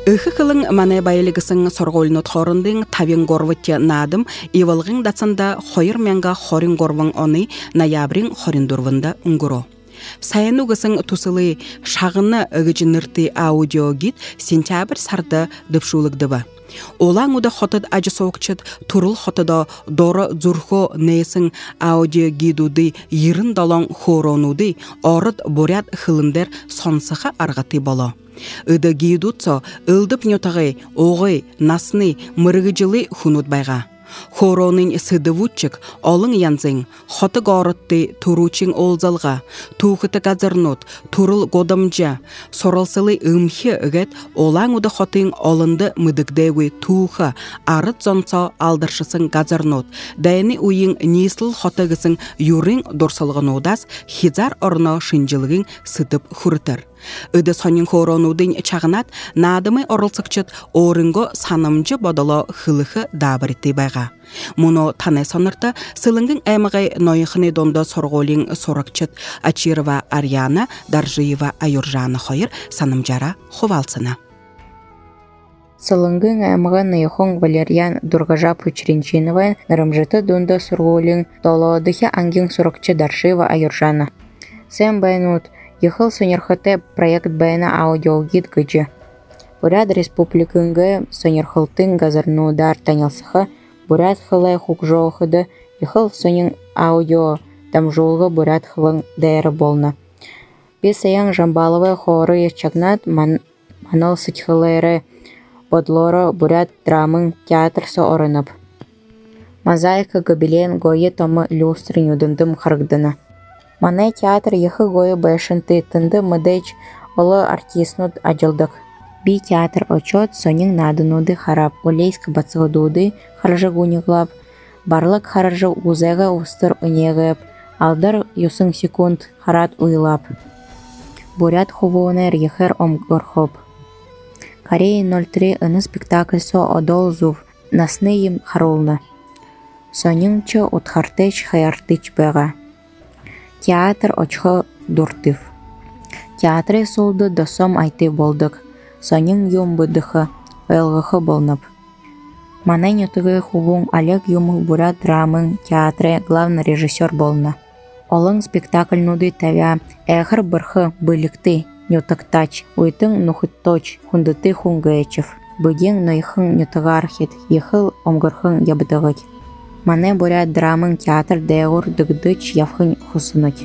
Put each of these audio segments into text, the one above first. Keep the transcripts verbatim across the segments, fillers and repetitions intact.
Ыхы кылың мане байлыгысын сорголнот хорындың тавин горвытте надым ивалгын дацанда хойыр менга хорин горвың оны ноябрин хорин дурвында унгуро. Саяну гысын тусылы шағыны ыгыжынырты аудио гид сентябрь сарда дыпшулыгдыба. Олаң уда хотыд ажы соқчыд турыл хотыда дора зурхо нейсің аудио гидуды йырын далан хоронуды орыд бурят хылымдер сонсыха арғаты боло. Ыды гидутсо ылдып нютагы оғы насны мырыгыжылы хунут байға. Хоронын сыдывуччык олың янзың, хоты горытты туручин олзалға, тухыты газырнут, турыл годамжа, соралсылы ымхи үгет олаң уды хотын олынды мыдыгдеуі туха, арыт зонса алдыршысын газырнут, дайны уйын несіл хотыгысын юрын дорсалғын одас, хизар орна шынжылығын сыдып хүртір. Ыды сонин хоронудың чағынат надымы орылсықчыт орынго санымжы бодало хылыхы дабыритті байға. Мұны таны сонырты сылыңгын әміғай нойықыны донда сорғолин сорықчыт Ачирова Арьяна, Даржиева Аюржаны хойыр санымжара ховалсына. Сылыңгын әміғай нойықын Валерьян Дургажап Учринчинова нарымжыты донда сорғолин долодығы ангин сорықчы Даржиева Аюржаны. Сэм байнут Ехал сонерхате проект бәйна аудиогид гыжы. Бурят республикынғы сонерхалтын газарнудар танялсыхы, бурят хылай хукжоғыды, ехал сонен аудио дамжолғы бурят хылын дайры болны. Бес аян жамбалывы хоры ешчагнат манал сытхылайры бодлоры бурят драмын театрсы орынып. Мозаика гобелен гойы томы люстрын юдындым харгдыны. Мане театр ехы гойы бәшінті тынды мыдыч олы артистнут ажылдық. Би театр очот сонин надынуды харап, олейскі бацығыдуды харжы гуниглап, барлык харжы узэға устыр унегіп, алдар юсын секунд харат уйлап. Бурят хувуынер ехер омгорхоп. Корея ноль три ыны спектакль со одол зув, насны им харулны. Сонинчы утхартыч хаяртыч бэға. Театр очхы дуртыв. Театры солды досом айты болдық. Сонин юм бұдықы, өлғықы болнып. Манай нютығы хубун Олег Юмыл бурят драмын театры главный режиссер болны. Олың спектакль нуды тавя әғір бірхы бұлікті нютықтач, уйтың нухытточ хундыты хунгайчев. Бүген нойхың нютығархет, ехыл омгырхың ябыдығыт. Мане бурят драмын театр дәуір дұгдыч явхын хусынуть.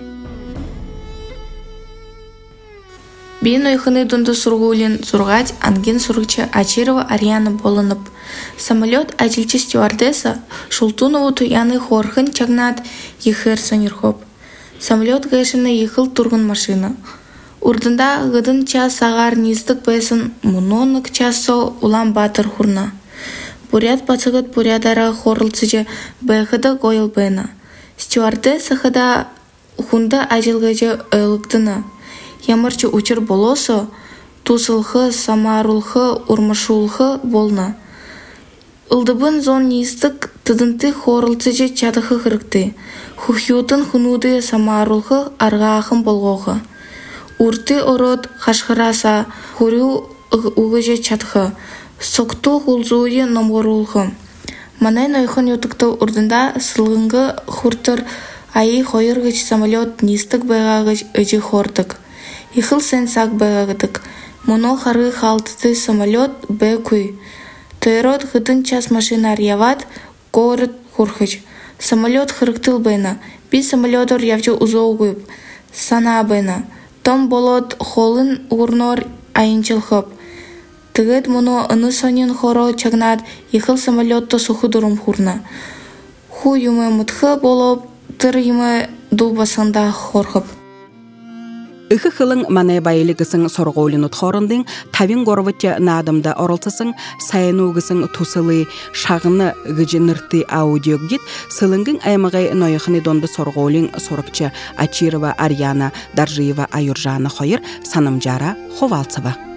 Бен ойхыны дунды сургулин сургать анген сургчы Ачирова Арьяна болынып. Самолет ажilчы стюардесса Шултунову туяны хорхын чагнат ехер сонерхоп. Самолет гэшіні ехыл тургын машина. Урдында ғыдын час сағар нестік бәсін мұнонық часо улам батыр хурна. Бурят пацығыт бурядара хорылцыжы бәйхыда гойыл бәйна. Стюардесса хыда хунда ажылғыжы өйліктіні. Ямырчы учыр болосо, тусылхы, самарулхы, урмашулхы болна. Ылдыбын зон нестік тыдынты хорылцыжы чадықы қырыкты. Хухютын хунуды самарулхы арғағын болғоғы. Урты ород хашқыраса, хурю уғыжы чадықы. Сокту хулзуы номғырулхы. Манай нойхын ютыкты урдында сылғынғы хуртыр айы хойырғыч самолет нестік байғағыч өжі хордық. Ихыл сен сак байгадык. Моно хары халтыты самолет бэ куй. Тойрот хытын час машина арьяват город хурхыч. Самолет хырыктыл бэна. Би самолетор явчы узоугуйп. Сана бэна. Том болот холын урнор айынчылхып. Тыгыт моно ыны сонин хоро чагнат ихыл самолетто сухы дурум хурна. Ху юмы мытхы болоп, тыр юмы дубасында хорхып. Ихы хылың мане байлыгысын сорғолын ұтқорындың тавин горвытя надымда орылтысың сайынуғысын тусылы шағыны ғыжынырты аудиогид сылыңгын аймағай нойықыны донды сорғолын сорықчы Ачирова Арьяна, Даржиева Аюржаны хойыр санымжара ховалцыва.